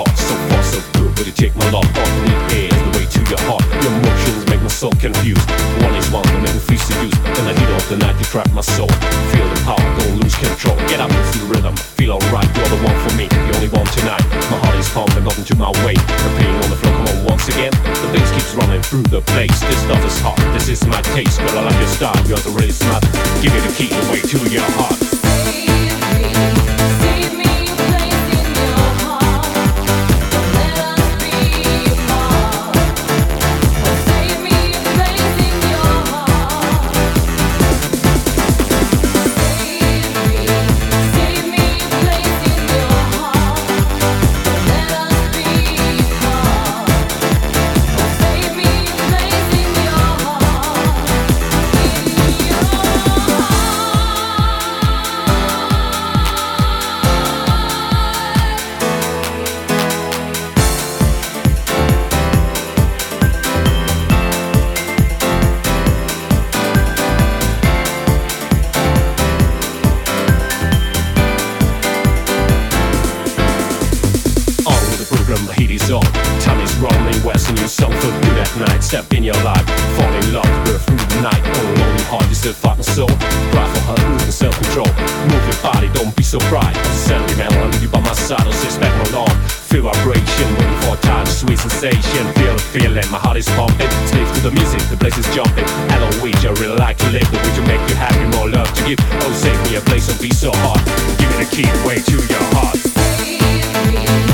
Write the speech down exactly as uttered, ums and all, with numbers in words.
heart. So far so good, but you take my love. All you need is the way to your heart. Your emotions make my soul confused. One is one that make me feel seduced. In the heat of the night you trap my soul. Feel the power, don't lose control. Get up and feel the rhythm, feel alright. You're the one for me, the only one tonight. My heart is pumping up into my way. The pain on the floor, come on once again. The bass keeps running through the place. This stuff is hot, this is my taste. Girl, I like your style, you're the really smart. Give me the key, the way to your heart. The heat is on, time is rolling west, a new song for good at night. Step in your life, fall in love, go through the night. Oh, lonely heart, you still fight my soul. Cry for her, losing self-control. Move your body, don't be so bright. Suddenly, man, I need you by my side, I'll sit back my arm. Feel vibration, waiting for a time, sweet sensation. Feel the feeling, my heart is pumping. Slave to the music, the place is jumping. Hello, which I really like to live, the way to make you happy, more love to give. Oh, save me a place, don't be so hard. Give me the key, the way to your heart.